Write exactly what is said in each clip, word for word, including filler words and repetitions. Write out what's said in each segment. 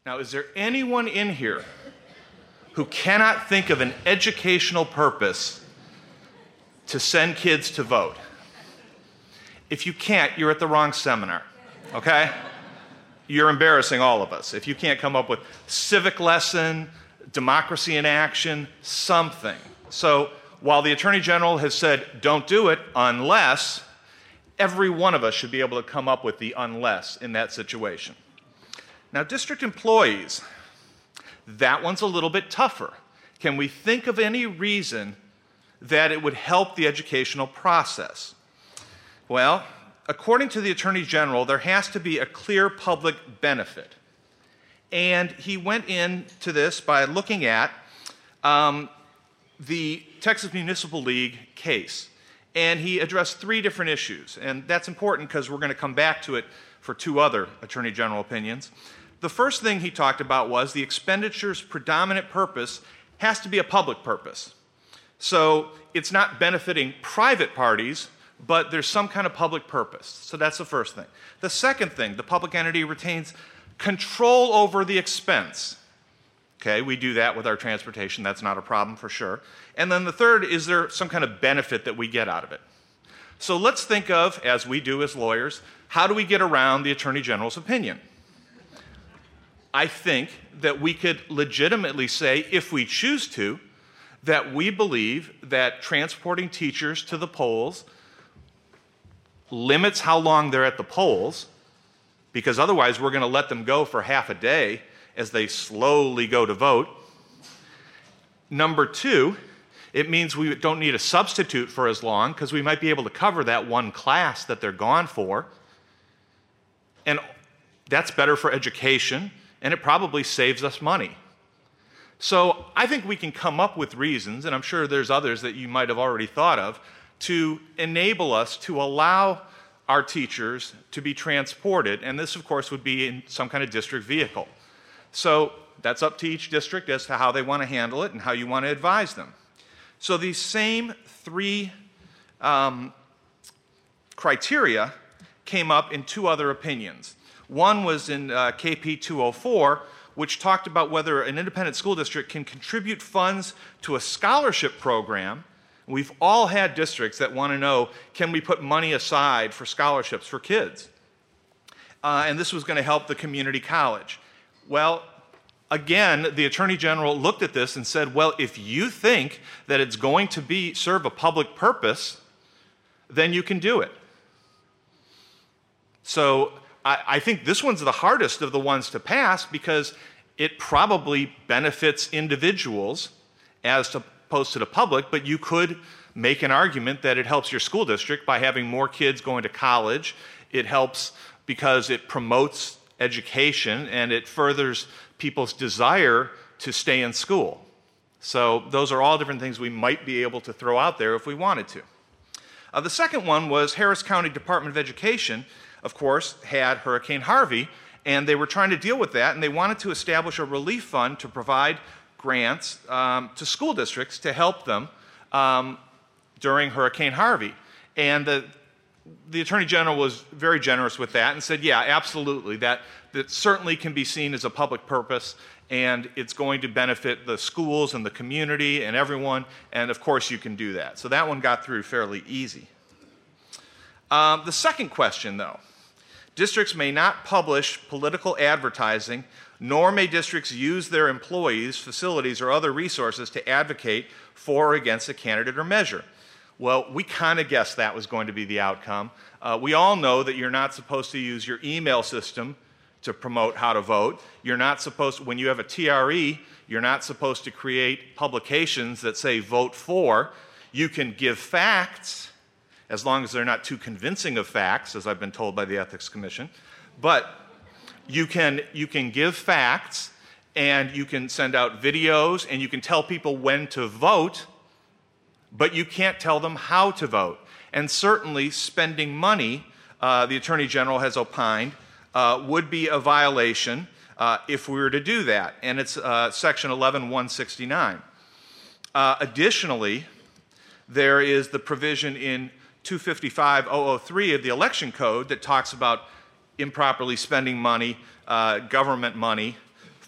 Now, is there anyone in here who cannot think of an educational purpose to send kids to vote? If you can't, you're at the wrong seminar, okay? You're embarrassing all of us. If you can't come up with civic lesson, democracy in action, something. So while the Attorney General has said, don't do it unless, every one of us should be able to come up with the unless in that situation. Now, district employees, that one's a little bit tougher. Can we think of any reason that it would help the educational process? Well, according to the Attorney General, there has to be a clear public benefit. And he went into this by looking at um, the Texas Municipal League case. And he addressed three different issues. And that's important because we're going to come back to it for two other Attorney General opinions. The first thing he talked about was the expenditure's predominant purpose has to be a public purpose. So it's not benefiting private parties, but there's some kind of public purpose. So that's the first thing. The second thing, the public entity retains control over the expense. Okay, we do that with our transportation. That's not a problem for sure. And then the third, is there some kind of benefit that we get out of it? So let's think of, as we do as lawyers, how do we get around the Attorney General's opinion? I think that we could legitimately say, if we choose to, that we believe that transporting teachers to the polls limits how long they're at the polls, because otherwise we're going to let them go for half a day as they slowly go to vote. Number two, it means we don't need a substitute for as long because we might be able to cover that one class that they're gone for. And that's better for education, and it probably saves us money. So I think we can come up with reasons, and I'm sure there's others that you might have already thought of, to enable us to allow our teachers to be transported, and this, of course, would be in some kind of district vehicle. So that's up to each district as to how they want to handle it and how you want to advise them. So these same three um, criteria came up in two other opinions. One was in uh, K P two oh four, which talked about whether an independent school district can contribute funds to a scholarship program. We've all had districts that want to know, can we put money aside for scholarships for kids? Uh, and this was going to help the community college. Well, again, the Attorney General looked at this and said, well, if you think that it's going to be serve a public purpose, then you can do it. So I, I think this one's the hardest of the ones to pass because it probably benefits individuals as opposed to the public, but you could make an argument that it helps your school district by having more kids going to college. It helps because it promotes education and it furthers people's desire to stay in school. So those are all different things we might be able to throw out there if we wanted to. Uh, the second one was Harris County Department of Education, of course, had Hurricane Harvey, and they were trying to deal with that, and they wanted to establish a relief fund to provide grants um, to school districts to help them um, during Hurricane Harvey. And the, the Attorney General was very generous with that and said, yeah, absolutely, that, that certainly can be seen as a public purpose, and it's going to benefit the schools and the community and everyone, and of course you can do that. So that one got through fairly easy. Um, the second question, though, districts may not publish political advertising, nor may districts use their employees, facilities, or other resources to advocate for or against a candidate or measure. Well, we kind of guessed that was going to be the outcome. Uh, we all know that you're not supposed to use your email system to promote how to vote. You're not supposed to, when you have a T R E, you're not supposed to create publications that say vote for. You can give facts, as long as they're not too convincing of facts, as I've been told by the Ethics Commission. But you can, you can give facts, and you can send out videos, and you can tell people when to vote, but you can't tell them how to vote. And certainly spending money, uh, the Attorney General has opined, uh, would be a violation uh, if we were to do that. And it's uh, Section eleven one sixty-nine. Uh, additionally, there is the provision in two fifty-five oh oh three of the Election Code that talks about improperly spending money, uh, government money,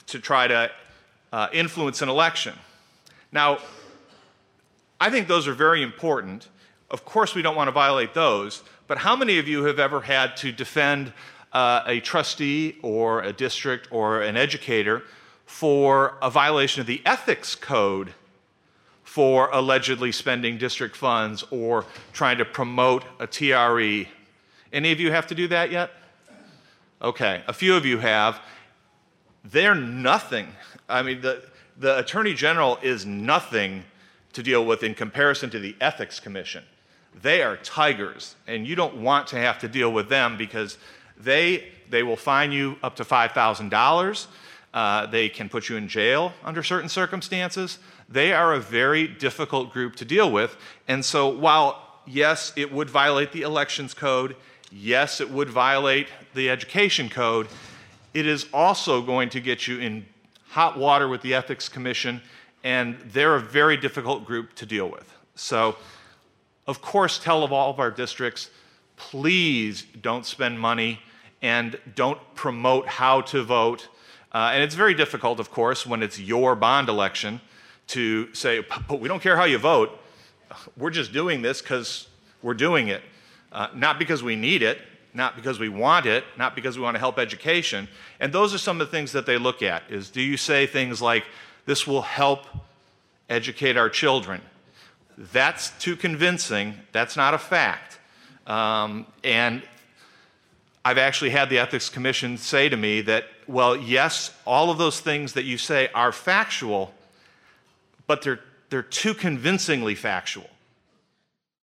to try to uh, influence an election. Now, I think those are very important. Of course, we don't want to violate those, but how many of you have ever had to defend uh, a trustee or a district or an educator for a violation of the ethics code for allegedly spending district funds or trying to promote a T R E? Any of you have to do that yet? Okay, a few of you have. They're nothing. I mean, the, the Attorney General is nothing to deal with in comparison to the Ethics Commission. They are tigers, and you don't want to have to deal with them because they, they will fine you up to five thousand dollars. Uh, they can put you in jail under certain circumstances. They are a very difficult group to deal with. And so while, yes, it would violate the elections code, yes, it would violate the education code, it is also going to get you in hot water with the Ethics Commission, and they're a very difficult group to deal with. So, of course, tell of all of our districts, please don't spend money and don't promote how to vote. Uh, and it's very difficult, of course, when it's your bond election to say, but we don't care how you vote. We're just doing this because we're doing it. Uh, not because we need it, not because we want it, not because we want to help education. And those are some of the things that they look at, is do you say things like, this will help educate our children? That's too convincing. That's not a fact. Um, and I've actually had the Ethics Commission say to me that, well, yes, all of those things that you say are factual, but they're, they're too convincingly factual.